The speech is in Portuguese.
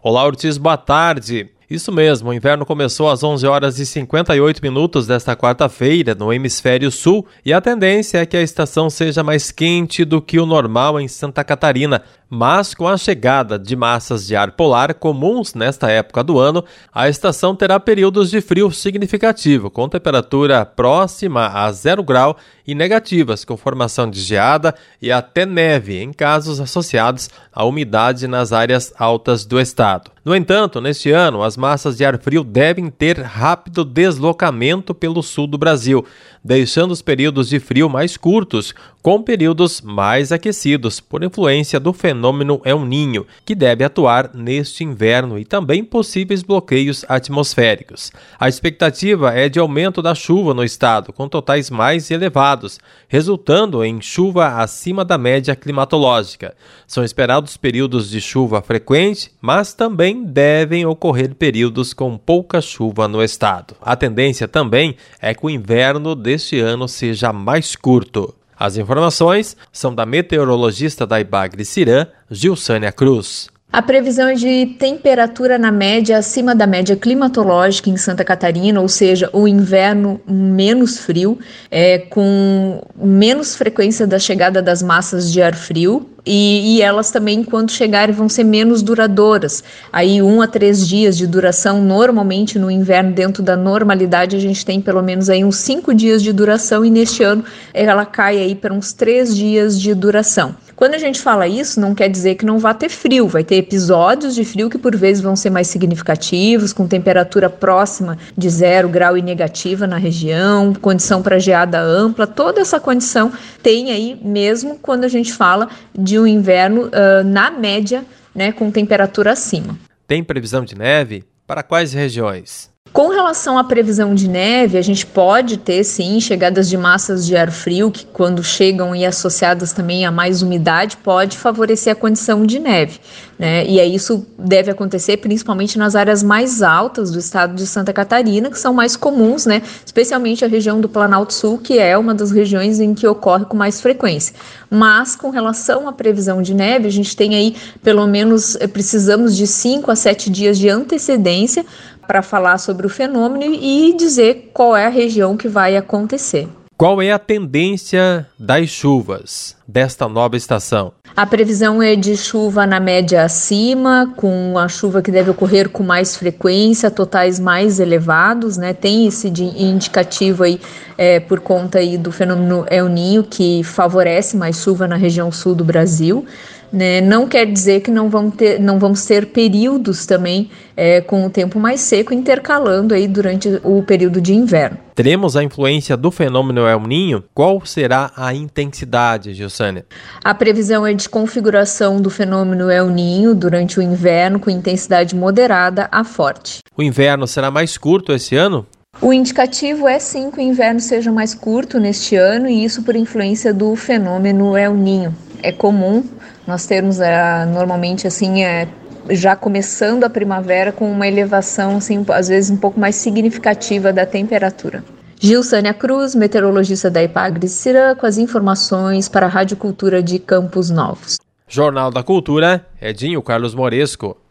Olá, Ortiz, boa tarde. Isso mesmo, o inverno começou às 11 horas e 58 minutos desta quarta-feira no hemisfério sul e a tendência é que a estação seja mais quente do que o normal em Santa Catarina, mas com a chegada de massas de ar polar comuns nesta época do ano, a estação terá períodos de frio significativo, com temperatura próxima a 0 grau e negativas, com formação de geada e até neve em casos associados à umidade nas áreas altas do estado. No entanto, neste ano, as massas de ar frio devem ter rápido deslocamento pelo sul do Brasil, deixando os períodos de frio mais curtos, com períodos mais aquecidos, por influência do fenômeno El Niño, que deve atuar neste inverno e também possíveis bloqueios atmosféricos. A expectativa é de aumento da chuva no estado, com totais mais elevados, resultando em chuva acima da média climatológica. São esperados períodos de chuva frequente, mas também devem ocorrer períodos com pouca chuva no estado. A tendência também é que o inverno deste ano seja mais curto. As informações são da meteorologista da Ibagre-Ciran, Gilsânia Cruz. A previsão é de temperatura na média acima da média climatológica em Santa Catarina, ou seja, o inverno menos frio, com menos frequência da chegada das massas de ar frio, e elas também, quando chegarem, vão ser menos duradouras. Aí 1 a 3 dias de duração, normalmente no inverno, dentro da normalidade, a gente tem pelo menos aí uns 5 dias de duração, e neste ano ela cai aí para uns 3 dias de duração. Quando a gente fala isso, não quer dizer que não vai ter frio, vai ter episódios de frio que por vezes vão ser mais significativos, com temperatura próxima de 0 grau e negativa na região, condição para geada ampla, toda essa condição tem aí mesmo quando a gente fala de um inverno na média, né, com temperatura acima. Tem previsão de neve? Para quais regiões? Com relação à previsão de neve, a gente pode ter, sim, chegadas de massas de ar frio, que quando chegam e associadas também a mais umidade, pode favorecer a condição de neve, né? E aí isso deve acontecer principalmente nas áreas mais altas do estado de Santa Catarina, que são mais comuns, né? Especialmente a região do Planalto Sul, que é uma das regiões em que ocorre com mais frequência. Mas com relação à previsão de neve, a gente tem aí, pelo menos, precisamos de 5 a 7 dias de antecedência para falar sobre o fenômeno e dizer qual é a região que vai acontecer. Qual é a tendência das chuvas desta nova estação? A previsão é de chuva na média acima, com a chuva que deve ocorrer com mais frequência, totais mais elevados, né? Tem esse indicativo aí por conta aí do fenômeno El Niño, que favorece mais chuva na região sul do Brasil. Né? Não quer dizer que não vamos ter períodos também com o tempo mais seco intercalando aí durante o período de inverno. Teremos a influência do fenômeno El Niño? Qual será a intensidade, Gilsânia? A previsão é de configuração do fenômeno El Niño durante o inverno com intensidade moderada a forte. O inverno será mais curto esse ano? O indicativo é sim que o inverno seja mais curto neste ano, e isso por influência do fenômeno El Niño. É comum nós termos normalmente assim, já começando a primavera com uma elevação assim, às vezes um pouco mais significativa da temperatura. Gilsânia Cruz, meteorologista da Ibagre-Ciran, com as informações para a Rádio Cultura de Campos Novos. Jornal da Cultura, Edinho Carlos Moresco.